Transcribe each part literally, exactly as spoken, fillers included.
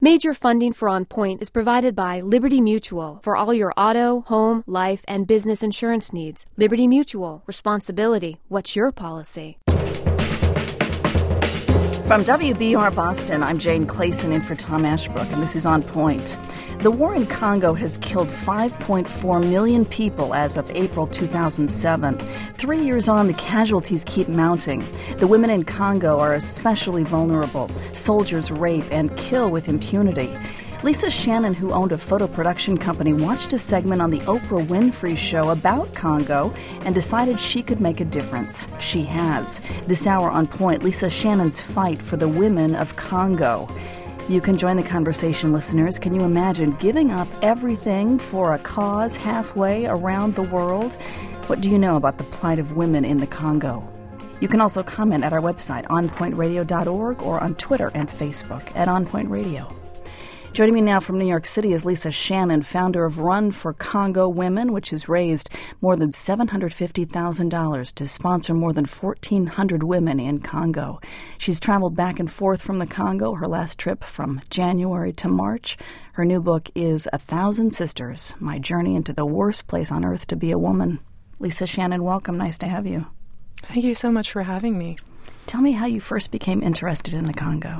Major funding for On Point is provided by Liberty Mutual for all your auto, home, life, and business insurance needs. Liberty Mutual. Responsibility. What's your policy? From W B R Boston, I'm Jane Clayson in for Tom Ashbrook, and this is On Point. The war in Congo has killed five point four million people as of April two thousand seven. Three years on, the casualties keep mounting. The women in Congo are especially vulnerable. Soldiers rape and kill with impunity. Lisa Shannon, who owned a photo production company, watched a segment on the Oprah Winfrey Show about Congo and decided she could make a difference. She has. This hour on Point, Lisa Shannon's fight for the women of Congo. You can join the conversation, listeners. Can you imagine giving up everything for a cause halfway around the world? What do you know about the plight of women in the Congo? You can also comment at our website, on point radio dot org, or on Twitter and Facebook at On Point Radio. Joining me now from New York City is Lisa Shannon, founder of Run for Congo Women, which has raised more than seven hundred fifty thousand dollars to sponsor more than fourteen hundred women in Congo. She's traveled back and forth from the Congo, her last trip from January to March. Her new book is A Thousand Sisters, My Journey into the Worst Place on Earth to Be a Woman. Lisa Shannon, welcome. Nice to have you. Thank you so much for having me. Tell me how you first became interested in the Congo.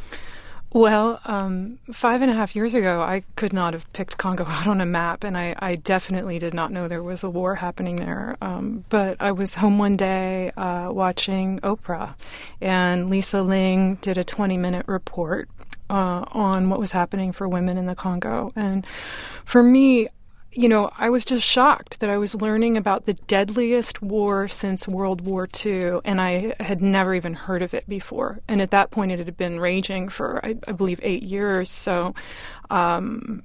Well, um, five and a half years ago, I could not have picked Congo out on a map, and I, I definitely did not know there was a war happening there. Um, but I was home one day uh, watching Oprah, and Lisa Ling did a twenty-minute report uh, on what was happening for women in the Congo. And for me, you know, I was just shocked that I was learning about the deadliest war since World War Two, and I had never even heard of it before. And at that point, it had been raging for, I, I believe, eight years. So um,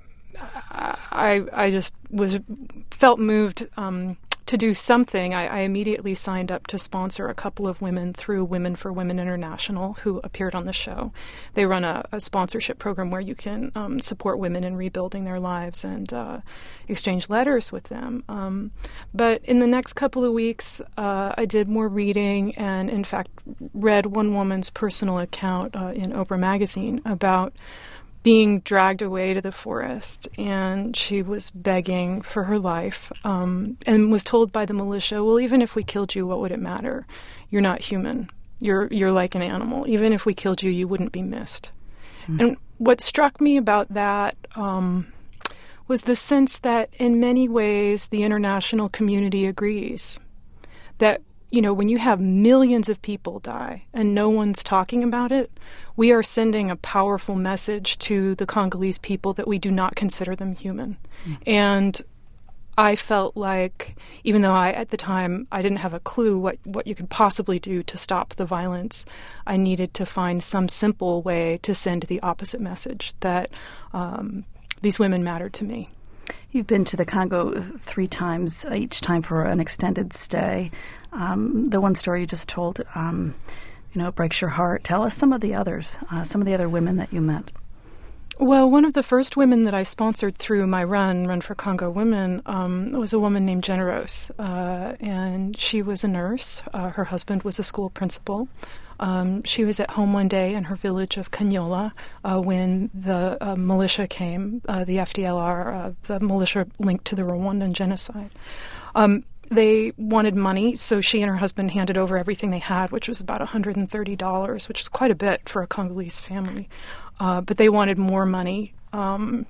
I, I just was felt moved um, to do something. I, I immediately signed up to sponsor a couple of women through Women for Women International who appeared on the show. They run a, a sponsorship program where you can um, support women in rebuilding their lives and uh, exchange letters with them. Um, but in the next couple of weeks, uh, I did more reading and, in fact, read one woman's personal account uh, in Oprah Magazine about being dragged away to the forest, and she was begging for her life um, and was told by the militia, well, even if we killed you, what would it matter? You're not human. You're you're like an animal. Even if we killed you, you wouldn't be missed. Mm. And what struck me about that um, was the sense that in many ways the international community agrees that, you know, when you have millions of people die and no one's talking about it, we are sending a powerful message to the Congolese people that we do not consider them human. Mm. And I felt like, even though I, at the time, I didn't have a clue what, what you could possibly do to stop the violence, I needed to find some simple way to send the opposite message, that um, these women mattered to me. You've been to the Congo three times, each time for an extended stay. Um, the one story you just told, um, you know, it breaks your heart. Tell us some of the others, uh, some of the other women that you met. Well, one of the first women that I sponsored through my run, Run for Congo Women, um, was a woman named Generose, uh, and she was a nurse. Uh, her husband was a school principal. Um, she was at home one day in her village of Kanyola uh, when the uh, militia came, uh, the F D L R, uh, the militia linked to the Rwandan genocide. Um, they wanted money, so she and her husband handed over everything they had, which was about one hundred thirty dollars, which is quite a bit for a Congolese family. Uh, but they wanted more money. Um,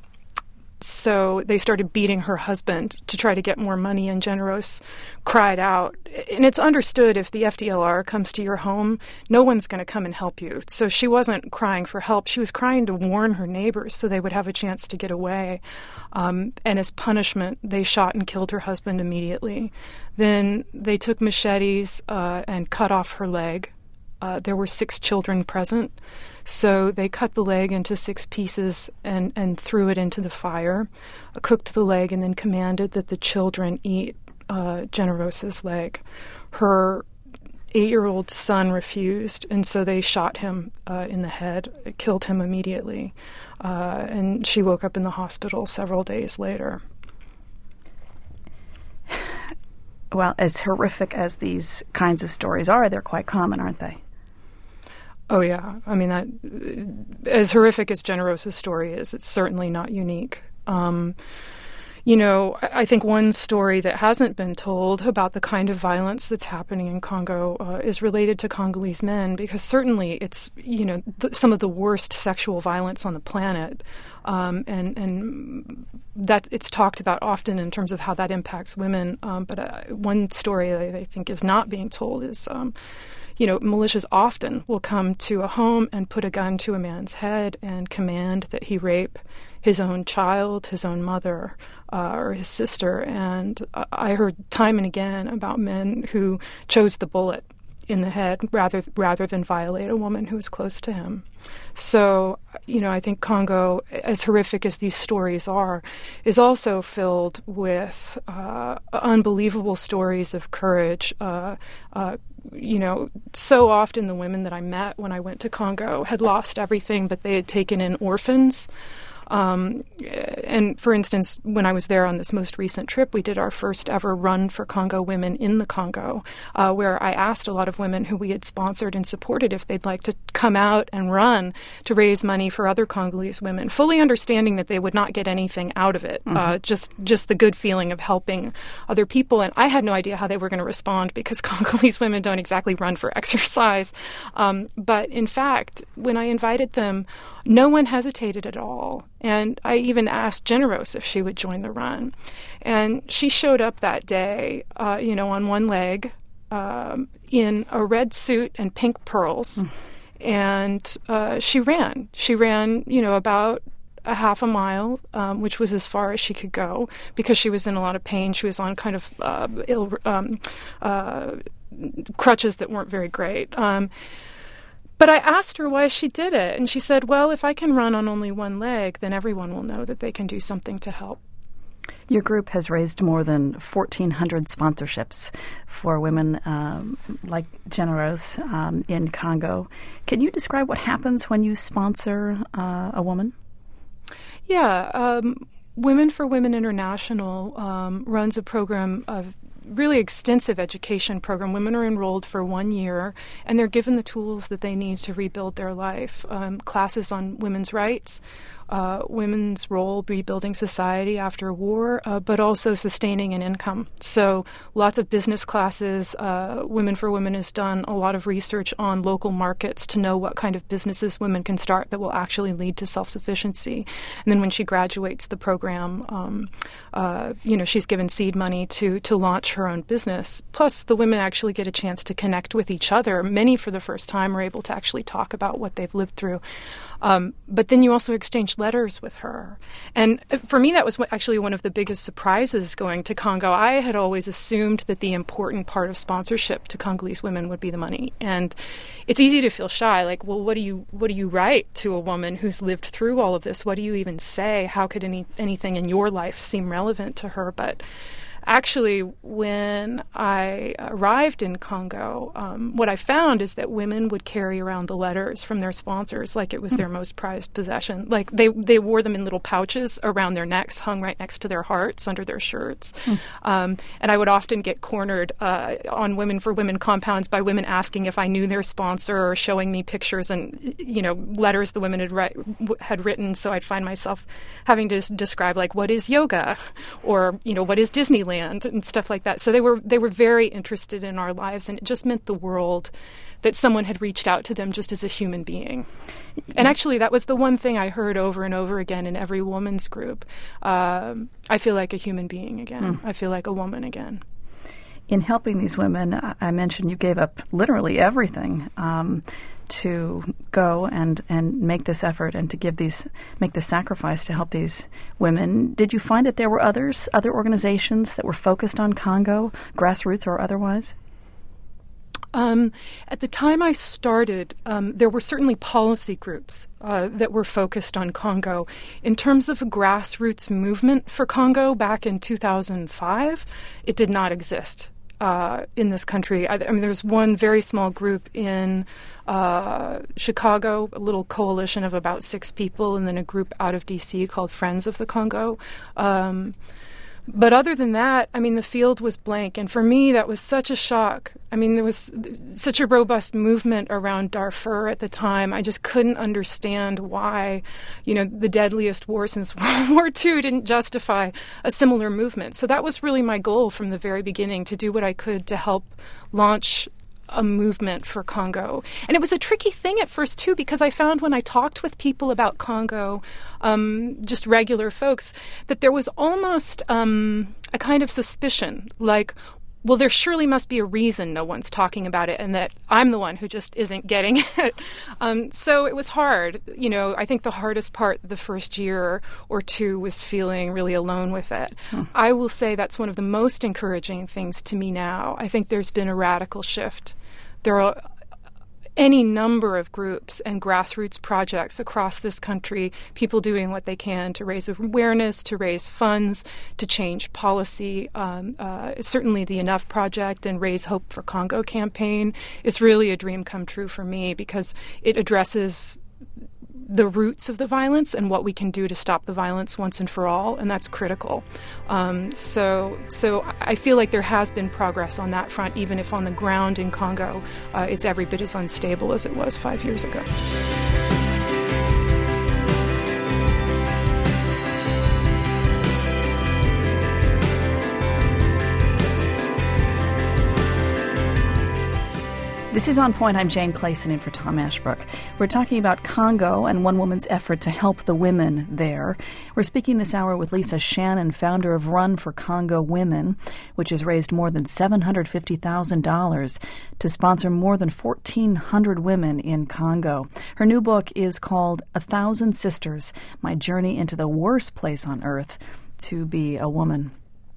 so they started beating her husband to try to get more money, and Generose cried out. And it's understood if the F D L R comes to your home, no one's going to come and help you. So she wasn't crying for help. She was crying to warn her neighbors so they would have a chance to get away. Um, and as punishment, they shot and killed her husband immediately. Then they took machetes uh, and cut off her leg. Uh, there were six children present. So they cut the leg into six pieces and, and threw it into the fire, uh, cooked the leg, and then commanded that the children eat uh, Generosa's leg. Her eight-year-old son refused, and so they shot him uh, in the head. It killed him immediately. Uh, and she woke up in the hospital several days later. Well, as horrific as these kinds of stories are, they're quite common, aren't they? Oh, yeah. I mean, that as horrific as Generosa's story is, it's certainly not unique. Um, you know, I think one story that hasn't been told about the kind of violence that's happening in Congo uh, is related to Congolese men, because certainly it's, you know, th- some of the worst sexual violence on the planet. Um, and, and that it's talked about often in terms of how that impacts women. Um, but uh, one story that I think is not being told is, um, you know, militias often will come to a home and put a gun to a man's head and command that he rape his own child, his own mother, uh, or his sister. And uh, I heard time and again about men who chose the bullet in the head rather rather than violate a woman who was close to him. So, you know, I think Congo, as horrific as these stories are, is also filled with uh, unbelievable stories of courage. Uh, uh, you know, so often the women that I met when I went to Congo had lost everything, but they had taken in orphans. Um, and for instance, when I was there on this most recent trip, we did our first ever run for Congo women in the Congo, uh, where I asked a lot of women who we had sponsored and supported if they'd like to come out and run to raise money for other Congolese women, fully understanding that they would not get anything out of it, mm-hmm. uh, just just the good feeling of helping other people. And I had no idea how they were going to respond, because Congolese women don't exactly run for exercise. Um, but in fact, when I invited them, no one hesitated at all. And I even asked Generosa if she would join the run. And she showed up that day, uh, you know, on one leg, um, in a red suit and pink pearls. Mm. And uh, she ran. She ran, you know, about a half a mile, um, which was as far as she could go, because she was in a lot of pain. She was on kind of uh, ill, um, uh, crutches that weren't very great. Um But I asked her why she did it, and she said, well, if I can run on only one leg, then everyone will know that they can do something to help. Your group has raised more than fourteen hundred sponsorships for women um, like Generos um, in Congo. Can you describe what happens when you sponsor uh, a woman? Yeah. Um, Women for Women International um, runs a program of really extensive education program. Women are enrolled for one year, and they're given the tools that they need to rebuild their life. Um, classes on women's rights, uh, women's role rebuilding society after war, uh, but also sustaining an income. So lots of business classes. Uh, Women for Women has done a lot of research on local markets to know what kind of businesses women can start that will actually lead to self-sufficiency. And then when she graduates the program, um, uh, you know, she's given seed money to to launch her own business. Plus, the women actually get a chance to connect with each other. Many, for the first time, are able to actually talk about what they've lived through. Um, but then you also exchange letters with her. And for me, that was what, actually one of the biggest surprises going to Congo. I had always assumed that the important part of sponsorship to Congolese women would be the money. And it's easy to feel shy, like, well, what do you what do you write to a woman who's lived through all of this? What do you even say? How could any anything in your life seem relevant to her? But actually, when I arrived in Congo, um, what I found is that women would carry around the letters from their sponsors like it was mm. their most prized possession. Like they, they wore them in little pouches around their necks, hung right next to their hearts under their shirts. Mm. Um, and I would often get cornered uh, on Women for Women compounds by women asking if I knew their sponsor or showing me pictures and, you know, letters the women had, ri- had written. So I'd find myself having to describe, like, what is yoga? Or, you know, what is Disneyland? And stuff like that. So they were they were very interested in our lives, and it just meant the world that someone had reached out to them just as a human being. And actually, that was the one thing I heard over and over again in every woman's group. Um, I feel like a human being again. Mm. I feel like a woman again. In helping these women, I mentioned you gave up literally everything um, to go and, and make this effort and to give these make this sacrifice to help these women. Did you find that there were others, other organizations that were focused on Congo, grassroots or otherwise? Um, at the time I started, um, there were certainly policy groups uh, that were focused on Congo. In terms of a grassroots movement for Congo back in two thousand five, it did not exist uh, in this country. I, I mean, there's one very small group in uh, Chicago, a little coalition of about six people, and then a group out of D C called Friends of the Congo. Um, But other than that, I mean, the field was blank. And for me, that was such a shock. I mean, there was such a robust movement around Darfur at the time. I just couldn't understand why, you know, the deadliest war since World War Two didn't justify a similar movement. So that was really my goal from the very beginning, to do what I could to help launch a movement for Congo. And it was a tricky thing at first, too, because I found when I talked with people about Congo, um, just regular folks, that there was almost um, a kind of suspicion, like, well, there surely must be a reason no one's talking about it, and that I'm the one who just isn't getting it. Um, so it was hard. You know, I think the hardest part the first year or two was feeling really alone with it. Hmm. I will say that's one of the most encouraging things to me now. I think there's been a radical shift. There are any number of groups and grassroots projects across this country, people doing what they can to raise awareness, to raise funds, to change policy. Um, uh, certainly the Enough Project and Raise Hope for Congo campaign is really a dream come true for me, because it addresses the roots of the violence and what we can do to stop the violence once and for all, and that's critical. Um, so, so I feel like there has been progress on that front, even if on the ground in Congo uh, it's every bit as unstable as it was five years ago. This is On Point. I'm Jane Clayson in for Tom Ashbrook. We're talking about Congo and one woman's effort to help the women there. We're speaking this hour with Lisa Shannon, founder of Run for Congo Women, which has raised more than seven hundred fifty thousand dollars to sponsor more than fourteen hundred women in Congo. Her new book is called A Thousand Sisters, My Journey into the Worst Place on Earth to Be a Woman.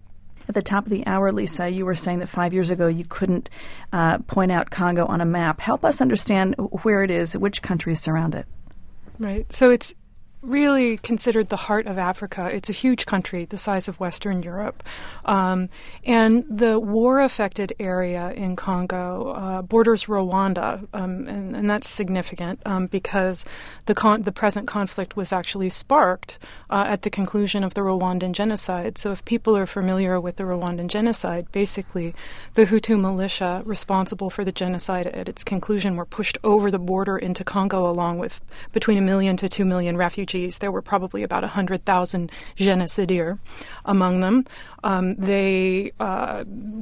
At the top of the hour, Lisa, you were saying that five years ago you couldn't uh, point out Congo on a map. Help us understand where it is, which countries surround it. Right. So it's really considered the heart of Africa. It's a huge country, the size of Western Europe. Um, and the war-affected area in Congo uh, borders Rwanda, um, and, and that's significant um, because the con- the present conflict was actually sparked uh, at the conclusion of the Rwandan genocide. So if people are familiar with the Rwandan genocide, basically the Hutu militia responsible for the genocide at its conclusion were pushed over the border into Congo along with between a million to two million refugees. There were probably about one hundred thousand génocidaires among them. Um, they uh,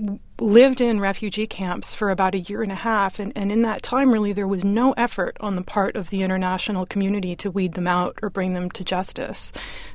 lived in refugee camps for about a year and a half, and, and in that time, really, there was no effort on the part of the international community to weed them out or bring them to justice.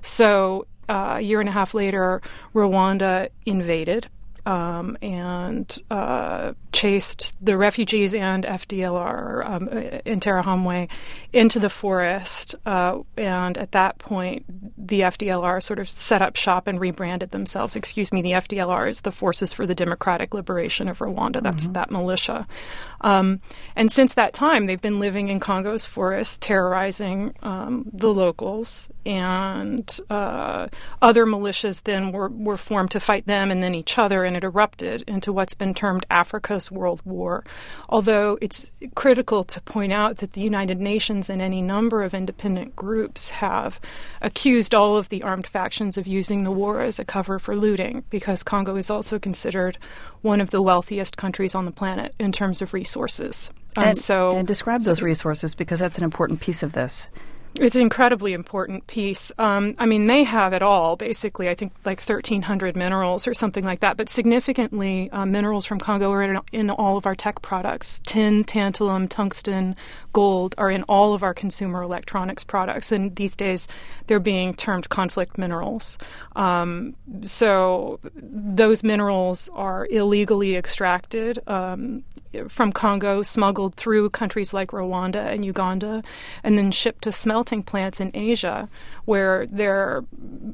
So uh, a year and a half later, Rwanda invaded Um, and uh, chased the refugees and F D L R, um, Interahamwe, into the forest. Uh, and at that point, the F D L R sort of set up shop and rebranded themselves. Excuse me, the F D L R is the Forces for the Democratic Liberation of Rwanda. That's mm-hmm. that militia. Um, and since that time, they've been living in Congo's forests, terrorizing um, the locals. And uh, other militias then were, were formed to fight them and then each other, and it erupted into what's been termed Africa's World War. Although it's critical to point out that the United Nations and any number of independent groups have accused all of the armed factions of using the war as a cover for looting, because Congo is also considered one of the wealthiest countries on the planet in terms of resources. Um, and, so, and describe those resources, because that's an important piece of this. It's an incredibly important piece. Um, I mean, they have it all, basically. I think like thirteen hundred minerals or something like that. But significantly, uh, minerals from Congo are in, in all of our tech products. Tin, tantalum, tungsten, gold are in all of our consumer electronics products. And these days, they're being termed conflict minerals. Um, so those minerals are illegally extracted um, from Congo, smuggled through countries like Rwanda and Uganda, and then shipped to smelting plants in Asia, where they're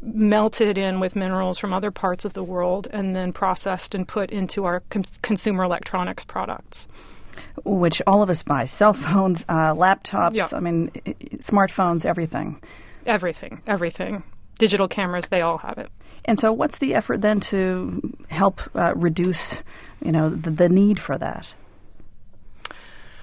melted in with minerals from other parts of the world and then processed and put into our com- consumer electronics products. Which all of us buy. Cell phones, uh, laptops, Yep. I mean, smartphones, everything. Everything, everything. Digital cameras, they all have it. And so what's the effort then to help uh, reduce, you know, the, the need for that?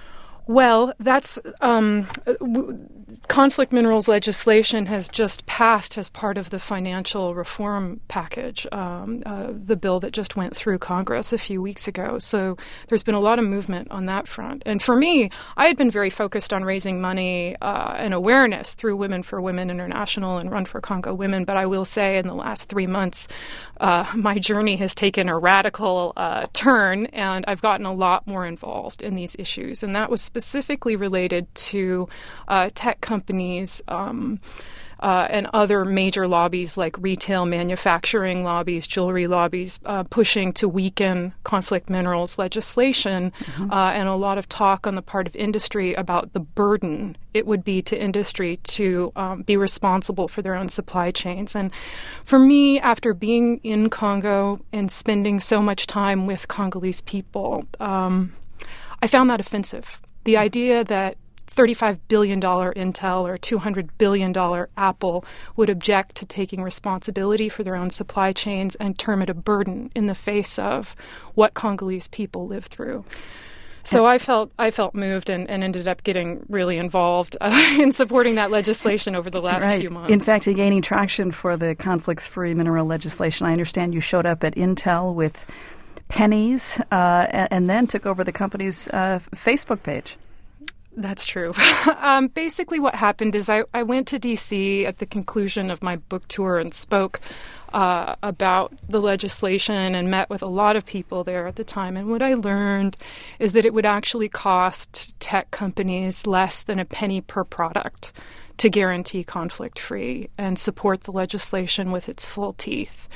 Well, that's um, w- conflict minerals legislation has just passed as part of the financial reform package, um, uh, the bill that just went through Congress a few weeks ago. So there's been a lot of movement on that front. And for me, I had been very focused on raising money uh, and awareness through Women for Women International and Run for Congo Women. But I will say in the last three months, uh, my journey has taken a radical uh, turn, and I've gotten a lot more involved in these issues. And that was specifically related to uh, tech companies um, uh, and other major lobbies like retail manufacturing lobbies, jewelry lobbies, uh, pushing to weaken conflict minerals legislation, mm-hmm. uh, and a lot of talk on the part of industry about the burden it would be to industry to um, be responsible for their own supply chains. And for me, after being in Congo and spending so much time with Congolese people, um, I found that offensive. The idea that thirty-five billion dollars Intel or two hundred billion dollars Apple would object to taking responsibility for their own supply chains and term it a burden in the face of what Congolese people live through. So I felt I felt moved and, and ended up getting really involved uh, in supporting that legislation over the last right. few months. In fact, gaining traction for the conflicts-free mineral legislation. I understand you showed up at Intel with pennies uh, and, and then took over the company's uh, Facebook page. That's true. um, basically what happened is I, I went to D C at the conclusion of my book tour and spoke uh, about the legislation and met with a lot of people there at the time. And what I learned is that it would actually cost tech companies less than a penny per product to guarantee conflict-free and support the legislation with its full teeth.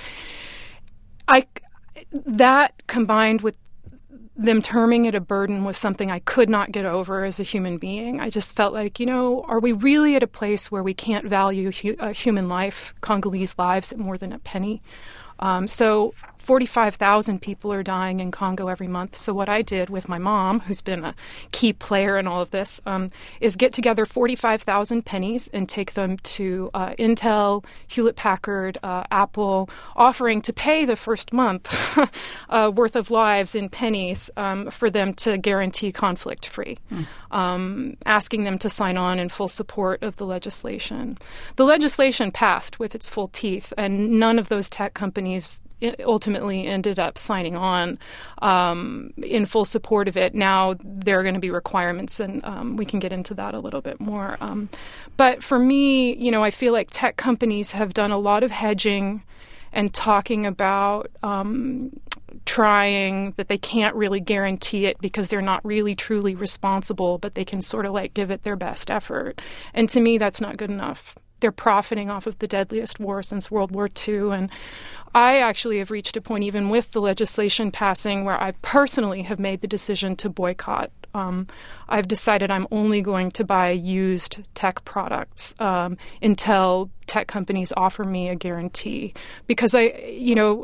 I, that combined with them terming it a burden was something I could not get over as a human being. I just felt like, you know, are we really at a place where we can't value hu- a human life, Congolese lives, at more than a penny? Um, so forty-five thousand people are dying in Congo every month. So what I did with my mom, who's been a key player in all of this, um, is get together forty-five thousand pennies and take them to uh, Intel, Hewlett-Packard, uh, Apple, offering to pay the first month uh, worth of lives in pennies um, for them to guarantee conflict-free, mm. um, asking them to sign on in full support of the legislation. The legislation passed with its full teeth, and none of those tech companies ultimately ended up signing on um, in full support of it. Now there are going to be requirements, and um, we can get into that a little bit more. Um, but for me, you know, I feel like tech companies have done a lot of hedging and talking about um, trying that they can't really guarantee it because they're not really truly responsible, but they can sort of like give it their best effort. And to me, that's not good enough. They're profiting off of the deadliest war since World War Two. And I actually have reached a point, even with the legislation passing, where I personally have made the decision to boycott. Um, I've decided I'm only going to buy used tech products um, until tech companies offer me a guarantee. Because I, you know,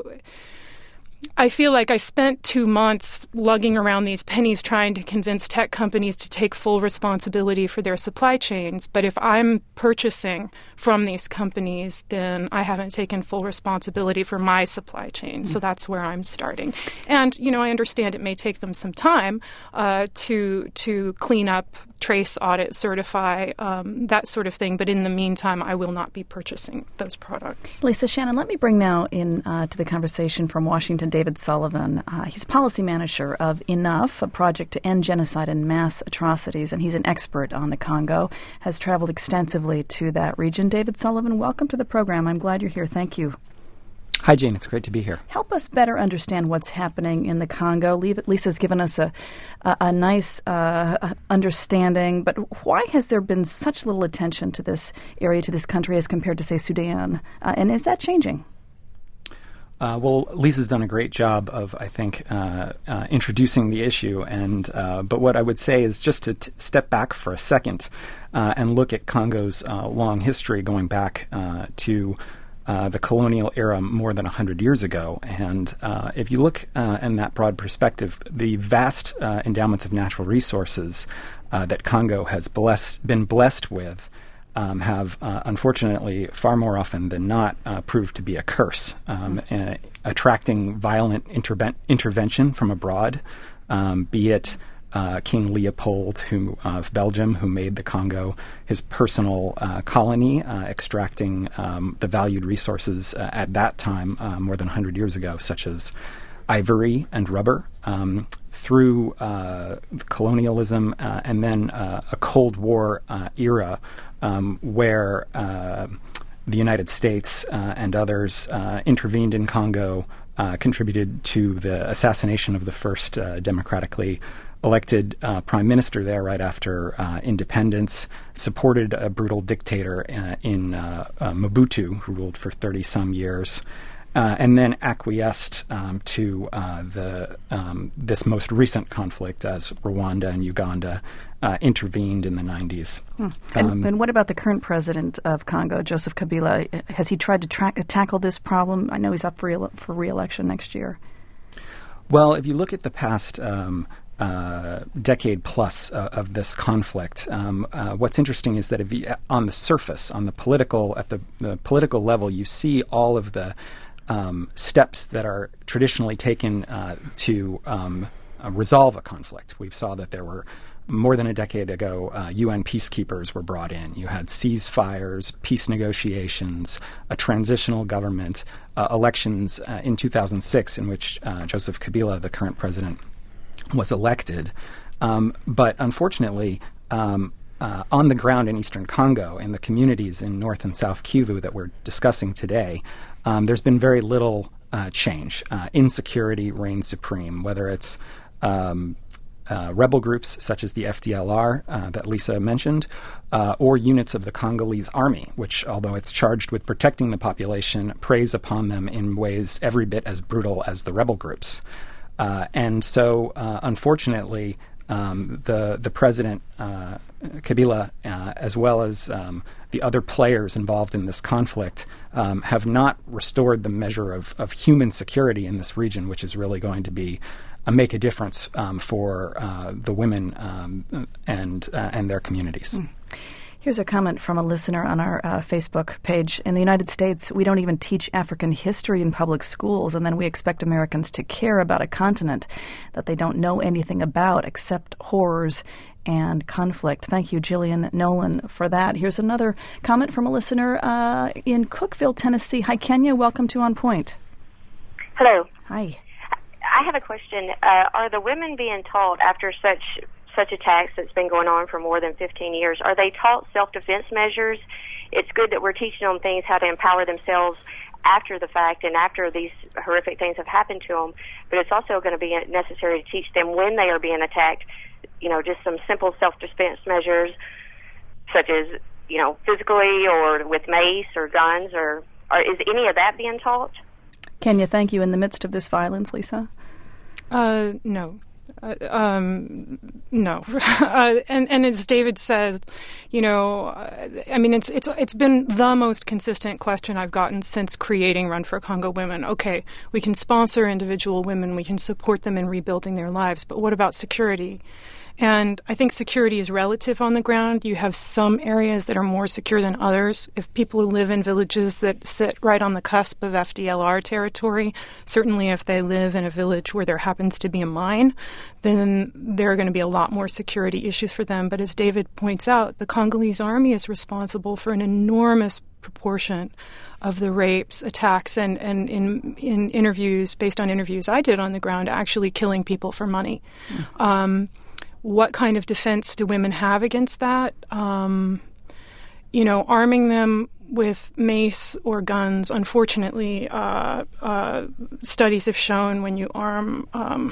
I feel like I spent two months lugging around these pennies trying to convince tech companies to take full responsibility for their supply chains. But if I'm purchasing from these companies, then I haven't taken full responsibility for my supply chain. Mm. So that's where I'm starting. And, you know, I understand it may take them some time uh, to to clean up, trace, audit, certify, um, that sort of thing. But in the meantime, I will not be purchasing those products. Lisa Shannon, let me bring now in uh, to the conversation from Washington, David Sullivan. Uh, he's policy manager of Enough, a project to end genocide and mass atrocities, and he's an expert on the Congo, has traveled extensively to that region. David Sullivan, welcome to the program. I'm glad you're here. Thank you. Hi, Jane. It's great to be here. Help us better understand what's happening in the Congo. Lisa's given us a, a, a nice uh, understanding, but why has there been such little attention to this area, to this country, as compared to, say, Sudan? Uh, and is that changing? Uh, well, Lisa's done a great job of, I think, uh, uh, introducing the issue. And uh, but what I would say is just to t- step back for a second uh, and look at Congo's uh, long history going back uh, to Uh, the colonial era more than one hundred years ago. And uh, if you look uh, in that broad perspective, the vast uh, endowments of natural resources uh, that Congo has blessed, been blessed with um, have, uh, unfortunately, far more often than not, uh, proved to be a curse, um, mm-hmm. uh, attracting violent interben- intervention from abroad, um, be it uh, King Leopold who, uh, of Belgium, who made the Congo his personal uh, colony, uh, extracting um, the valued resources uh, at that time, uh, more than one hundred years ago, such as ivory and rubber, um, through uh, colonialism uh, and then uh, a Cold War uh, era um, where uh, the United States uh, and others uh, intervened in Congo, uh, contributed to the assassination of the first uh, democratically elected uh, prime minister there right after uh, independence, supported a brutal dictator uh, in uh, uh, Mobutu, who ruled for thirty-some years, uh, and then acquiesced um, to uh, the um, this most recent conflict as Rwanda and Uganda Uh, intervened in the nineties. Hmm. And, um, and what about the current president of Congo, Joseph Kabila? Has he tried to tra- tackle this problem? I know he's up for, re- for re-election next year. Well, if you look at the past um, uh, decade plus uh, of this conflict, um, uh, what's interesting is that if you, on the surface, on the political, at the, the political level, you see all of the um, steps that are traditionally taken uh, to um, uh, resolve a conflict. We saw that there were more than a decade ago, uh, U N peacekeepers were brought in. You had ceasefires, peace negotiations, a transitional government, uh, elections uh, in two thousand six in which uh, Joseph Kabila, the current president, was elected. Um, but unfortunately, um, uh, on the ground in eastern Congo, in the communities in North and South Kivu that we're discussing today, um, there's been very little uh, change. Uh, insecurity reigns supreme, whether it's um, Uh, rebel groups such as the F D L R uh, that Lisa mentioned, uh, or units of the Congolese army, which, although it's charged with protecting the population, preys upon them in ways every bit as brutal as the rebel groups. Uh, and so, uh, unfortunately, um, the the president, uh, Kabila, uh, as well as um, the other players involved in this conflict, um, have not restored the measure of, of human security in this region, which is really going to be Uh, make a difference um, for uh, the women um, and uh, and their communities. Mm. Here's a comment from a listener on our uh, Facebook page. In the United States, we don't even teach African history in public schools, and then we expect Americans to care about a continent that they don't know anything about except horrors and conflict. Thank you, Jillian Nolan, for that. Here's another comment from a listener uh, in Cookeville, Tennessee. Hi, Kenya. Welcome to On Point. Hello. Hi. I have a question. Uh, are the women being taught after such such attacks that's been going on for more than fifteen years, are they taught self-defense measures? It's good that we're teaching them things, how to empower themselves after the fact and after these horrific things have happened to them, but it's also going to be necessary to teach them when they are being attacked, you know, just some simple self-defense measures such as, you know, physically or with mace or guns, or, or is any of that being taught? Kenya, thank you. In the midst of this violence, Lisa? Uh, no. Uh, um, no. uh, and, and as David says, you know, uh, I mean, it's it's it's been the most consistent question I've gotten since creating Run for Congo Women. Okay, we can sponsor individual women, we can support them in rebuilding their lives, but what about security? And I think security is relative on the ground. You have some areas that are more secure than others. If people who live in villages that sit right on the cusp of F D L R territory, certainly if they live in a village where there happens to be a mine, then there are going to be a lot more security issues for them. But as David points out, the Congolese army is responsible for an enormous proportion of the rapes, attacks, and, and in, in interviews, based on interviews I did on the ground, actually killing people for money. Mm. Um, What kind of defense do women have against that? Um, you know, arming them with mace or guns, unfortunately, uh, uh, studies have shown when you arm um,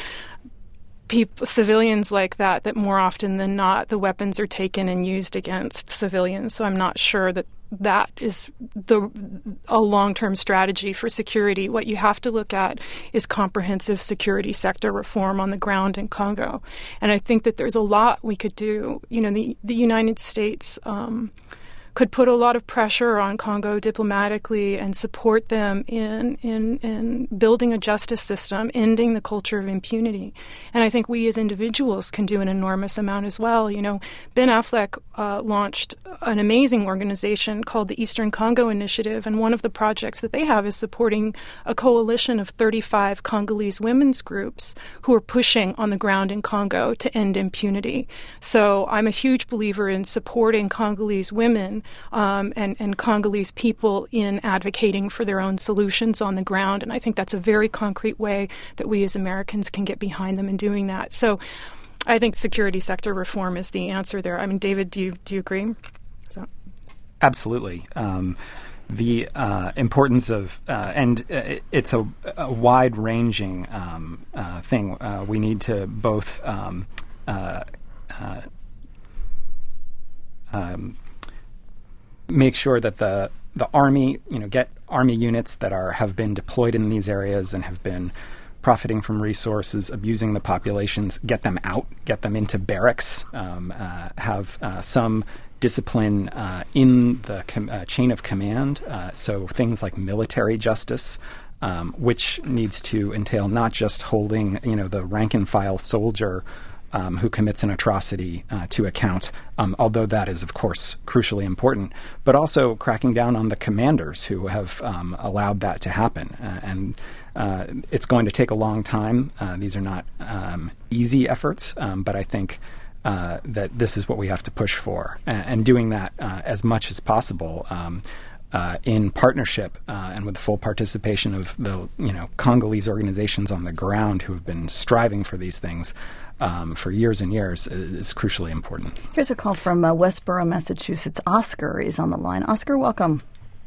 people, civilians like that, that more often than not, the weapons are taken and used against civilians. So I'm not sure that that is the a long-term strategy for security. What you have to look at is comprehensive security sector reform on the ground in Congo. And I think that there's a lot we could do. You know, the, the United States um, could put a lot of pressure on Congo diplomatically and support them in, in, in building a justice system, ending the culture of impunity. And I think we as individuals can do an enormous amount as well. You know, Ben Affleck uh, launched an amazing organization called the Eastern Congo Initiative, and one of the projects that they have is supporting a coalition of thirty-five Congolese women's groups who are pushing on the ground in Congo to end impunity. So I'm a huge believer in supporting Congolese women um, and, and Congolese people in advocating for their own solutions on the ground, and I think that's a very concrete way that we as Americans can get behind them in doing that. So I think security sector reform is the answer there. I mean, David, do you, do you agree? So. Absolutely. Um, the uh, importance of, uh, and uh, it's a, a wide-ranging um, uh, thing. Uh, we need to both um, uh, uh, um, make sure that the the army, you know, get army units that are have been deployed in these areas and have been profiting from resources, abusing the populations, get them out, get them into barracks, um, uh, have uh, some discipline uh, in the com- uh, chain of command. Uh, so things like military justice, um, which needs to entail not just holding, you know, the rank and file soldier Um, who commits an atrocity uh, to account, um, although that is, of course, crucially important, but also cracking down on the commanders who have um, allowed that to happen. Uh, and uh, it's going to take a long time. Uh, these are not um, easy efforts, um, but I think uh, that this is what we have to push for. And, and doing that uh, as much as possible um, uh, in partnership uh, and with the full participation of the, you know, Congolese organizations on the ground who have been striving for these things Um, for years and years is crucially important. Here's a call from uh, Westboro, Massachusetts. Oscar is on the line. Oscar, welcome.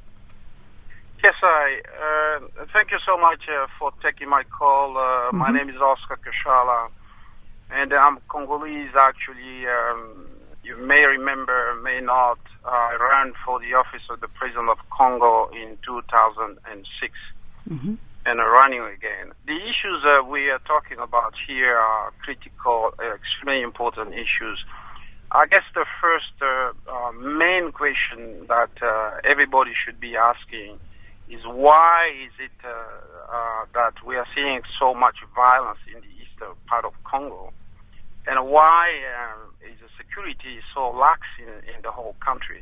Yes, I. Uh, thank you so much uh, for taking my call. Uh, mm-hmm. My name is Oscar Kashala, and I'm Congolese, actually. Um, you may remember, may not, uh, I ran for the office of the President of Congo in two thousand six. Mm-hmm. And running again. The issues uh, we are talking about here are critical, uh, extremely important issues. I guess the first uh, uh, main question that uh, everybody should be asking is why is it uh, uh, that we are seeing so much violence in the eastern part of Congo, and why uh, is the security so lax in, in the whole country?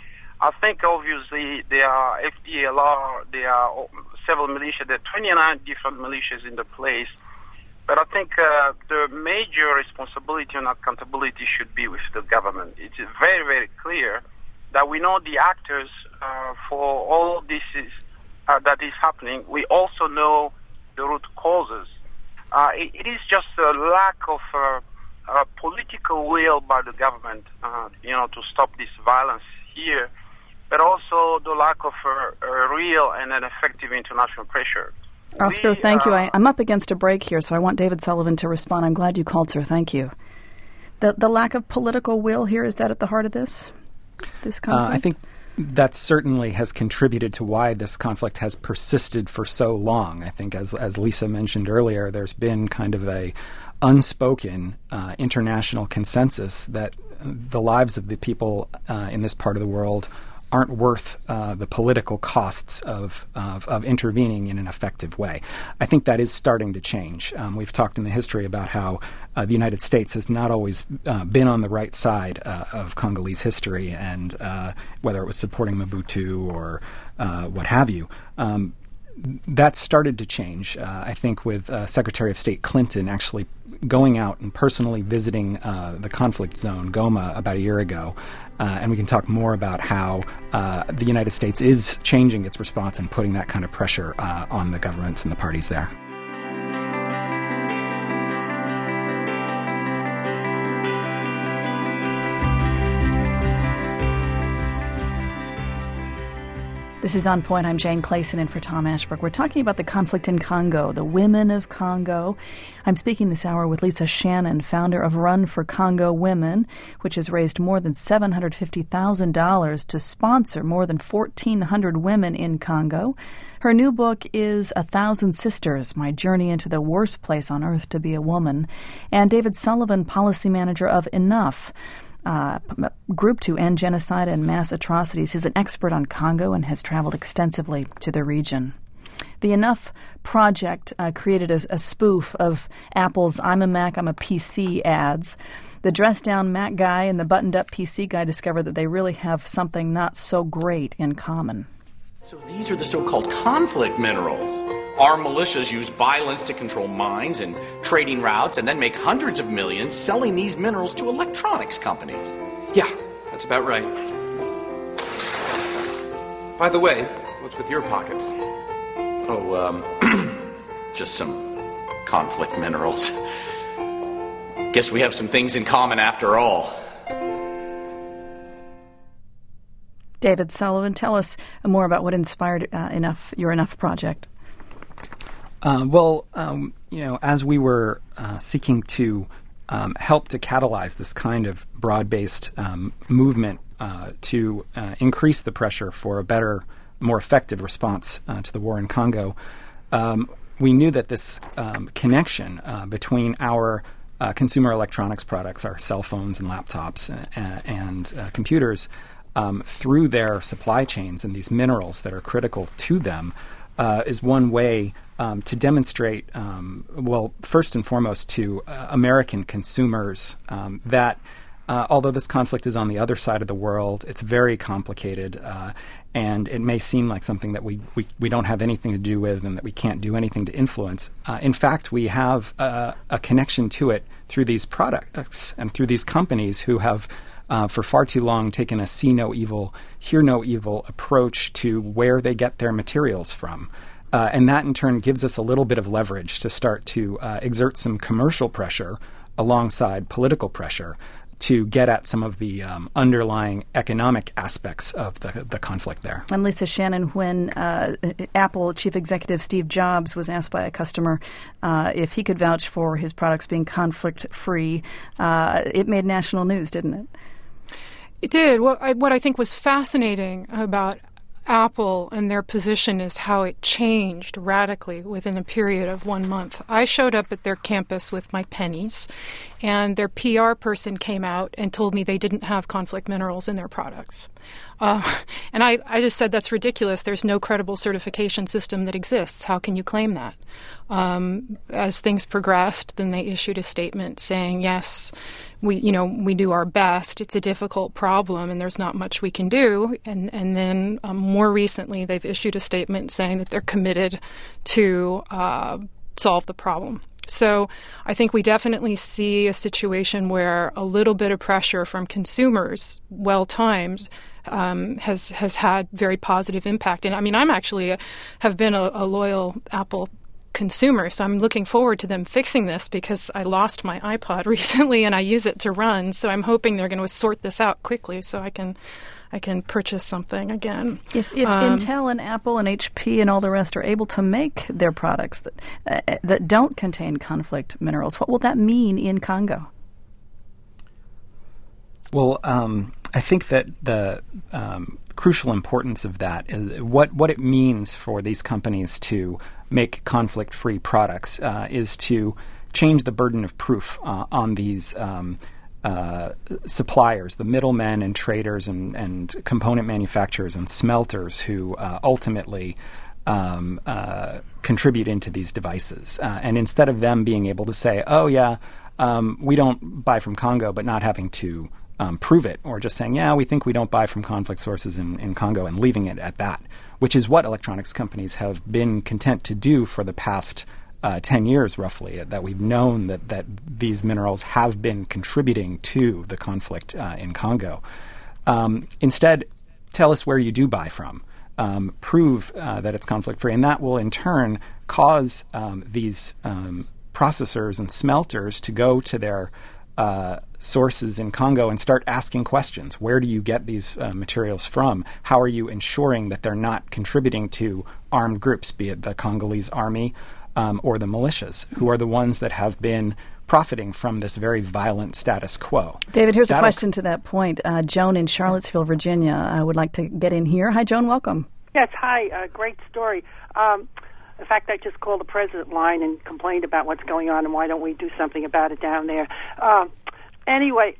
I think obviously there are F D L R, there are several militia, there are twenty-nine different militias in the place, but I think uh, the major responsibility and accountability should be with the government. It's very, very clear that we know the actors uh, for all this is, uh, that is happening. We also know the root causes. Uh, it, it is just a lack of uh, uh, political will by the government, uh, you know, to stop this violence here, but also the lack of uh, a real and an effective international pressure. Oscar, we, thank uh, you. I, I'm up against a break here, so I want David Sullivan to respond. I'm glad you called, sir. Thank you. The the lack of political will here, is that at the heart of this, this conflict? Uh, I think that certainly has contributed to why this conflict has persisted for so long. I think, as as Lisa mentioned earlier, there's been kind of a unspoken uh, international consensus that the lives of the people uh, in this part of the world aren't worth uh, the political costs of, of of intervening in an effective way. I think that is starting to change. Um, we've talked in the history about how uh, the United States has not always uh, been on the right side uh, of Congolese history, and uh, whether it was supporting Mobutu or uh, what have you. Um, that started to change, uh, I think, with uh, Secretary of State Clinton actually going out and personally visiting uh, the conflict zone, Goma, about a year ago. Uh, and we can talk more about how uh, the United States is changing its response and putting that kind of pressure uh, on the governments and the parties there. This is On Point. I'm Jane Clayson in for Tom Ashbrook. We're talking about the conflict in Congo, the women of Congo. I'm speaking this hour with Lisa Shannon, founder of Run for Congo Women, which has raised more than seven hundred fifty thousand dollars to sponsor more than fourteen hundred women in Congo. Her new book is A Thousand Sisters, My Journey into the Worst Place on Earth to be a Woman. And David Sullivan, policy manager of Enough, uh, group to end genocide and mass atrocities. He's an expert on Congo and has traveled extensively to the region. The Enough Project uh, created a, a spoof of Apple's I'm a Mac, I'm a P C ads. The dressed-down Mac guy and the buttoned-up P C guy discover that they really have something not so great in common. So these are the so-called conflict minerals. Our militias use violence to control mines and trading routes and then make hundreds of millions selling these minerals to electronics companies. Yeah, that's about right. By the way, what's with your pockets? Oh, um, just some conflict minerals. Guess we have some things in common after all. David Sullivan, tell us more about what inspired uh, Enough your Enough project. Uh, well, um, you know, as we were uh, seeking to um, help to catalyze this kind of broad-based um, movement uh, to uh, increase the pressure for a better, more effective response uh, to the war in Congo, um, we knew that this um, connection uh, between our uh, consumer electronics products, our cell phones and laptops and, and uh, computers, um, through their supply chains and these minerals that are critical to them, uh, is one way um, to demonstrate, um, well, first and foremost to uh, American consumers um, that Uh, although this conflict is on the other side of the world, it's very complicated, uh, and it may seem like something that we, we, we don't have anything to do with and that we can't do anything to influence. Uh, in fact, we have uh, a connection to it through these products and through these companies who have uh, for far too long taken a see no evil, hear no evil approach to where they get their materials from. Uh, and that in turn gives us a little bit of leverage to start to uh, exert some commercial pressure alongside political pressure to get at some of the um, underlying economic aspects of the, the conflict there. And Lisa Shannon, when uh, Apple Chief Executive Steve Jobs was asked by a customer uh, if he could vouch for his products being conflict-free, uh, it made national news, didn't it? It did. What I, what I think was fascinating about Apple and their position is how it changed radically within a period of one month. I showed up at their campus with my pennies, and their P R person came out and told me they didn't have conflict minerals in their products. Uh, and I, I just said, that's ridiculous. There's no credible certification system that exists. How can you claim that? Um, as things progressed, then they issued a statement saying, yes, we, you know, we do our best. It's a difficult problem, and there's not much we can do. And, and then um, more recently, they've issued a statement saying that they're committed to uh, solve the problem. So I think we definitely see a situation where a little bit of pressure from consumers, well-timed, um, has has had very positive impact. And I mean, I'm actually a, have been a, a loyal Apple consumer, so I'm looking forward to them fixing this because I lost my iPod recently and I use it to run. So I'm hoping they're going to sort this out quickly so I can I can purchase something again. If, if um, Intel and Apple and H P and all the rest are able to make their products that uh, that don't contain conflict minerals, what will that mean in Congo? Well, um, I think that the um, crucial importance of that is what, what it means for these companies to make conflict-free products uh, is to change the burden of proof uh, on these um, uh, suppliers, the middlemen and traders and, and component manufacturers and smelters who uh, ultimately um, uh, contribute into these devices. Uh, and instead of them being able to say, oh, yeah, um, we don't buy from Congo, but not having to Um, prove it, or just saying, yeah, we think we don't buy from conflict sources in, in Congo and leaving it at that, which is what electronics companies have been content to do for the past uh, ten years, roughly, that we've known that, that these minerals have been contributing to the conflict uh, in Congo. Um, instead, tell us where you do buy from. Um, prove uh, that it's conflict-free, and that will in turn cause um, these um, processors and smelters to go to their Uh, sources in Congo and start asking questions. Where do you get these uh, materials from? How are you ensuring that they're not contributing to armed groups, be it the Congolese army um, or the militias, who are the ones that have been profiting from this very violent status quo? David, here's That'll a question to that point. Uh, Joan in Charlottesville, Virginia, uh, would like to get in here. Hi, Joan. Welcome. Yes, hi. Uh, great story. Um, In fact, I just called the president line and complained about what's going on and why don't we do something about it down there. Um, anyway,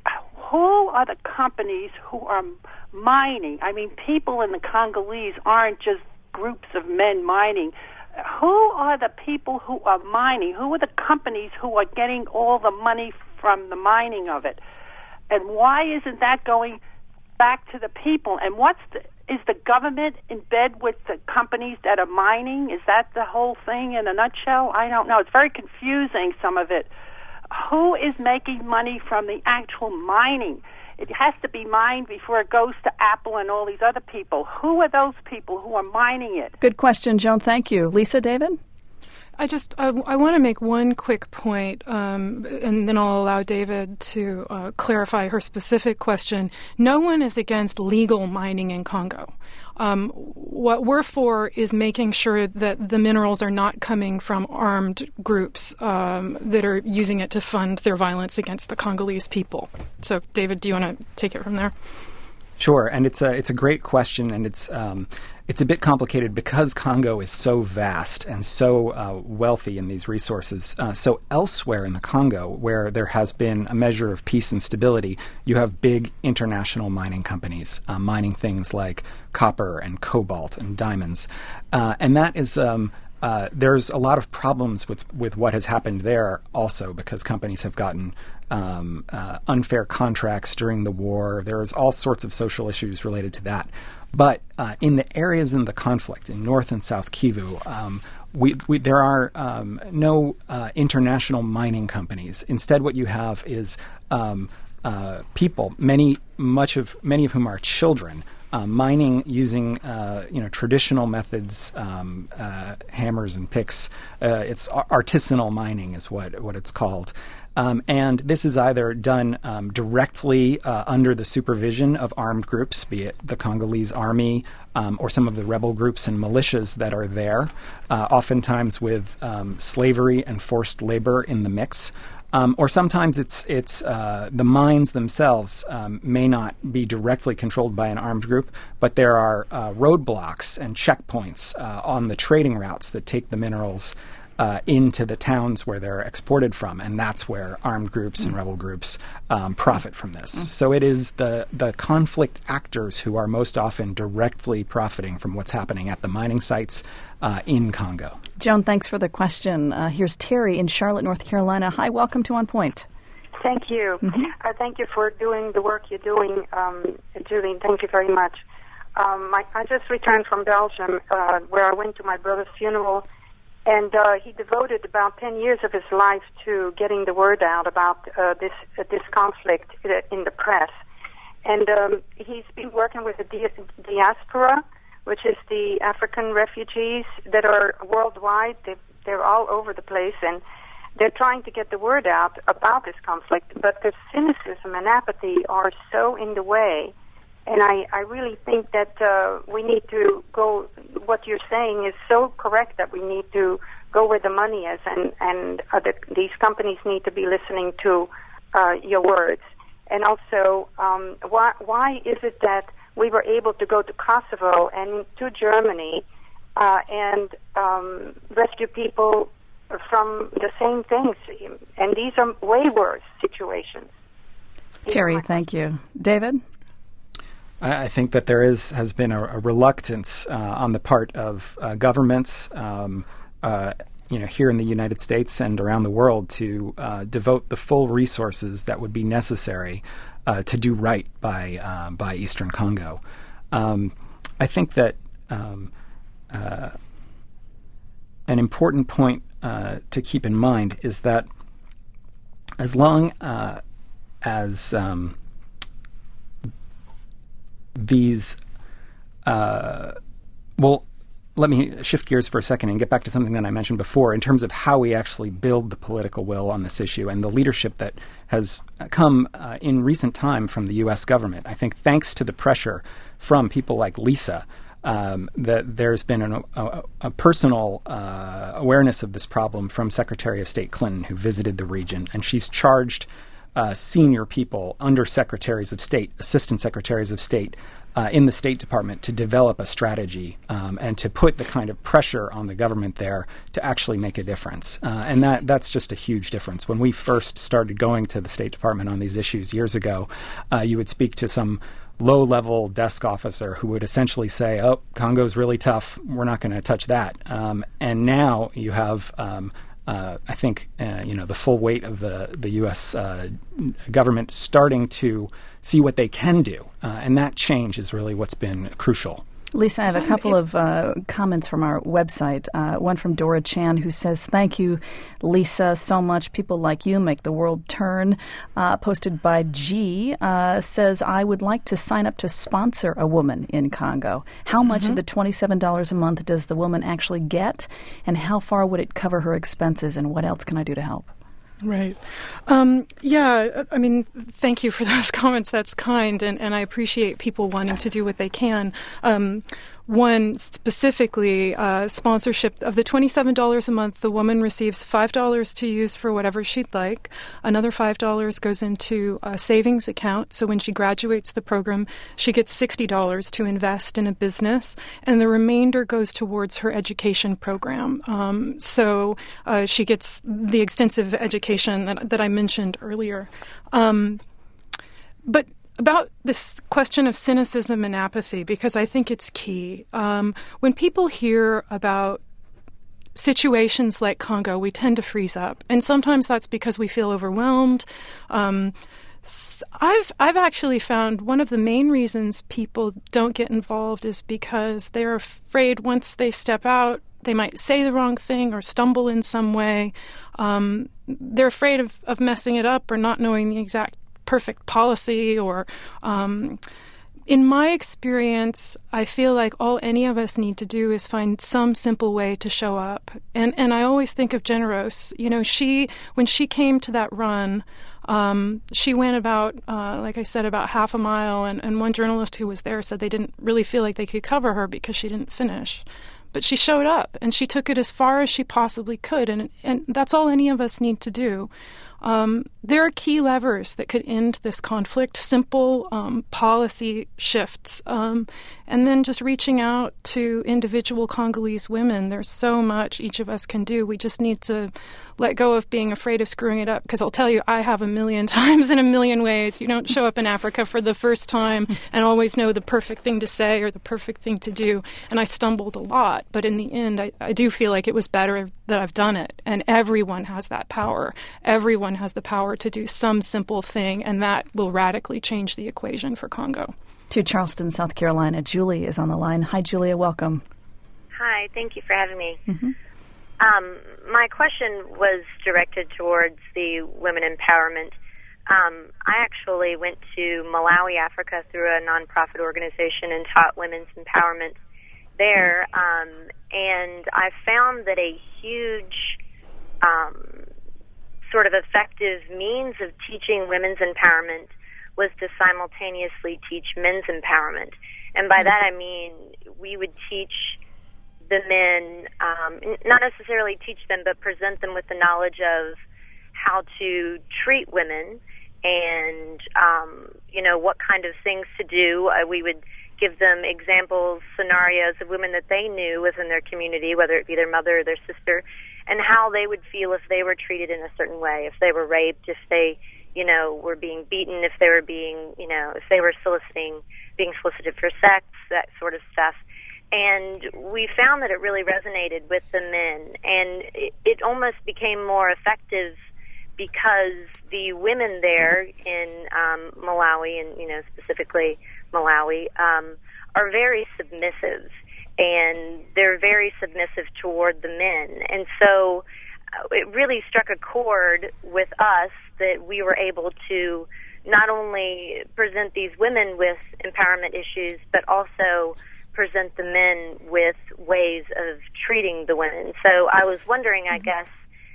who are the companies who are mining? I mean, people in the Congolese aren't just groups of men mining. Who are the people who are mining? Who are the companies who are getting all the money from the mining of it? And why isn't that going back to the people? And what's the, is the government in bed with the companies that are mining? Is that the whole thing in a nutshell? I don't know. It's very confusing, some of it. Who is making money from the actual mining? It has to be mined before it goes to Apple and all these other people. Who are those people who are mining it? Good question, Joan. Thank you. Lisa, David? I just I, I want to make one quick point, um, and then I'll allow David to uh, clarify her specific question. No one is against legal mining in Congo. Um, what we're for is making sure that the minerals are not coming from armed groups um, that are using it to fund their violence against the Congolese people. So, David, do you want to take it from there? Sure, and it's a it's a great question, and it's um, it's a bit complicated because Congo is so vast and so uh, wealthy in these resources. Uh, so elsewhere in the Congo, where there has been a measure of peace and stability, you have big international mining companies uh, mining things like copper and cobalt and diamonds, uh, and that is. Um, Uh, there's a lot of problems with with what has happened there also because companies have gotten um, uh, unfair contracts during the war. There's all sorts of social issues related to that. But uh, in the areas in the conflict, in North and South Kivu, um, we, we, there are um, no uh, international mining companies. Instead, what you have is um, uh, people, many, much of many of whom are children, Uh, mining using uh, you know traditional methods, um, uh, hammers and picks. Uh, it's artisanal mining is what what it's called, um, and this is either done um, directly uh, under the supervision of armed groups, be it the Congolese army um, or some of the rebel groups and militias that are there, uh, oftentimes with um, slavery and forced labor in the mix. Um, or sometimes it's it's uh, the mines themselves um, may not be directly controlled by an armed group, but there are uh, roadblocks and checkpoints uh, on the trading routes that take the minerals uh, into the towns where they're exported from, and that's where armed groups and rebel groups um, profit from this. Mm-hmm. So it is the the conflict actors who are most often directly profiting from what's happening at the mining sites uh, in Congo. Joan, thanks for the question. Uh, here's Terry in Charlotte, North Carolina. Hi, welcome to On Point. Thank you. Mm-hmm. Uh, thank you for doing the work you're doing, um, Julie. Thank you very much. Um, I, I just returned from Belgium, uh, where I went to my brother's funeral, and uh, he devoted about ten years of his life to getting the word out about uh, this uh, this conflict in the press. And um, he's been working with the di- diaspora, which is the African refugees that are worldwide. They're, they're all over the place, and they're trying to get the word out about this conflict. But the cynicism and apathy are so in the way, and I, I really think that uh, we need to go, what you're saying is so correct that we need to go where the money is, and, and other, these companies need to be listening to uh, your words. And also, um, why, why is it that we were able to go to Kosovo and to Germany uh, and um, rescue people from the same things? And these are way worse situations. These Terry, thank you. David? I, I think that there is has been a, a reluctance uh, on the part of uh, governments um, uh, you know, here in the United States and around the world to uh, devote the full resources that would be necessary Uh, to do right by uh, by Eastern Congo. Um, I think that um, uh, an important point uh, to keep in mind is that as long uh, as um, these, uh, well, let me shift gears for a second and get back to something that I mentioned before in terms of how we actually build the political will on this issue and the leadership that has come uh, in recent time from the U S government. I think thanks to the pressure from people like Lisa, um, that there's been an, a, a personal uh, awareness of this problem from Secretary of State Clinton, who visited the region, and she's charged uh, senior people, under secretaries of state, assistant secretaries of state, uh, in the State Department to develop a strategy um, and to put the kind of pressure on the government there to actually make a difference. Uh, and that that's just a huge difference. When we first started going to the State Department on these issues years ago, uh, you would speak to some low-level desk officer who would essentially say, oh, Congo's really tough, we're not going to touch that. Um, and now you have, um, uh, I think, uh, you know, the full weight of the, the U S uh, government starting to see what they can do. Uh, and that change is really what's been crucial. Lisa, I have a couple of uh, comments from our website. Uh, one from Dora Chan, who says, thank you, Lisa, so much. People like you make the world turn. Uh, posted by G, uh, says, I would like to sign up to sponsor a woman in Congo. How much mm-hmm. of the twenty-seven dollars a month does the woman actually get? And how far would it cover her expenses? And what else can I do to help? Right. Um, yeah, I mean, thank you for those comments. That's kind, and, and I appreciate people wanting to do what they can. Um, one specifically, uh, sponsorship of the twenty-seven dollars a month, the woman receives five dollars to use for whatever she'd like. Another five dollars goes into a savings account. So when she graduates the program, she gets sixty dollars to invest in a business, and the remainder goes towards her education program. Um, so uh, she gets the extensive education that, that I mentioned earlier. Um, but about this question of cynicism and apathy, because I think it's key. Um, when people hear about situations like Congo, we tend to freeze up. And sometimes that's because we feel overwhelmed. Um, I've I've actually found one of the main reasons people don't get involved is because they're afraid once they step out, they might say the wrong thing or stumble in some way. Um, they're afraid of, of messing it up or not knowing the exact perfect policy or um, in my experience, I feel like all any of us need to do is find some simple way to show up. And and I always think of Jen Rose. You know, she when she came to that run, um, she went about, uh, like I said, about half a mile. And, and one journalist who was there said they didn't really feel like they could cover her because she didn't finish. But she showed up, and she took it as far as she possibly could. And, and that's all any of us need to do. Um, there are key levers that could end this conflict, simple um, policy shifts, um, and then just reaching out to individual Congolese women. There's so much each of us can do. We just need to let go of being afraid of screwing it up, because I'll tell you, I have a million times in a million ways. You don't show up in Africa for the first time and always know the perfect thing to say or the perfect thing to do, and I stumbled a lot. But in the end, I, I do feel like it was better that I've done it, and everyone has that power. Everyone has the power to do some simple thing, and that will radically change the equation for Congo. To Charleston, South Carolina, Julie is on the line. Hi, Julia. Welcome. Hi. Thank you for having me. Mm-hmm. Um, my question was directed towards the women empowerment. Um, I actually went to Malawi, Africa, through a nonprofit organization and taught women's empowerment there, um, and I found that a huge um, sort of effective means of teaching women's empowerment was to simultaneously teach men's empowerment. And by that I mean we would teach the men, um, not necessarily teach them, but present them with the knowledge of how to treat women and, um, you know, what kind of things to do. Uh, we would give them examples, scenarios of women that they knew within their community, whether it be their mother or their sister, and how they would feel if they were treated in a certain way, if they were raped, if they, you know, were being beaten, if they were being, you know, if they were soliciting, being solicited for sex, that sort of stuff. And we found that it really resonated with the men, and it, it almost became more effective because the women there in um, Malawi, and, you know, specifically Malawi, um, are very submissive, and they're very submissive toward the men. And so uh, it really struck a chord with us that we were able to not only present these women with empowerment issues, but also present the men with ways of treating the women. So I was wondering, I guess,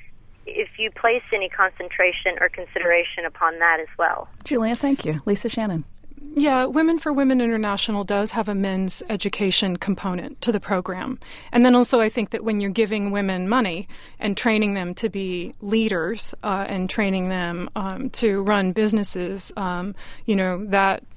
if you placed any concentration or consideration upon that as well. Julia, thank you. Lisa Shannon. Yeah, Women for Women International does have a men's education component to the program. And then also I think that when you're giving women money and training them to be leaders uh, and training them um, to run businesses, um, you know, that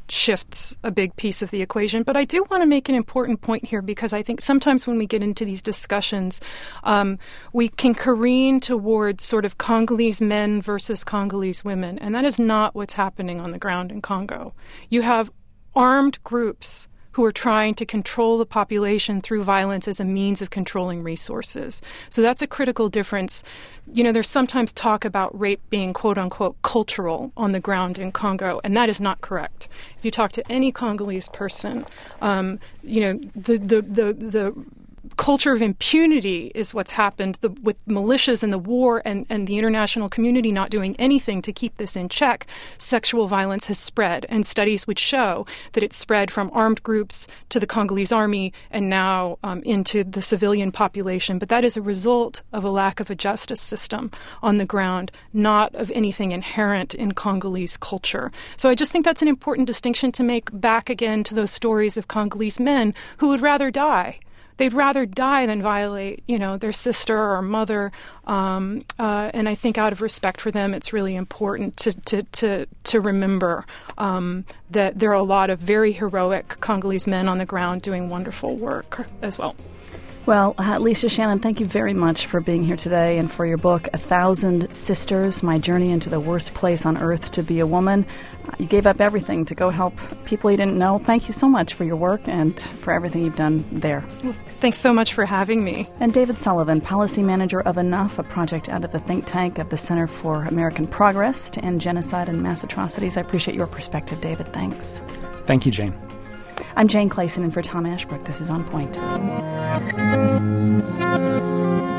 shifts a big piece of the equation. But I do want to make an important point here, because I think sometimes when we get into these discussions, um, we can careen towards sort of Congolese men versus Congolese women, and that is not what's happening on the ground in Congo. You have armed groups who are trying to control the population through violence as a means of controlling resources. So that's a critical difference. You know, there's sometimes talk about rape being, quote unquote, cultural on the ground in Congo, and that is not correct. If you talk to any Congolese person, um, you know, the, the, the, the culture of impunity is what's happened the, with militias and the war and, and the international community not doing anything to keep this in check. Sexual violence has spread, and studies would show that it's spread from armed groups to the Congolese army and now um, into the civilian population. But that is a result of a lack of a justice system on the ground, not of anything inherent in Congolese culture. So I just think that's an important distinction to make back again to those stories of Congolese men who would rather die. They'd rather die than violate, you know, their sister or mother. Um, uh, and I think out of respect for them, it's really important to to to, to remember um, that there are a lot of very heroic Congolese men on the ground doing wonderful work as well. Well, uh, Lisa Shannon, thank you very much for being here today and for your book, A Thousand Sisters, My Journey into the Worst Place on Earth to Be a Woman. Uh, you gave up everything to go help people you didn't know. Thank you so much for your work and for everything you've done there. Well, thanks so much for having me. And David Sullivan, Policy Manager of Enough, a project out of the think tank of the Center for American Progress to End Genocide and Mass Atrocities. I appreciate your perspective, David. Thanks. Thank you, Jane. I'm Jane Clayson, and for Tom Ashbrook, this is On Point.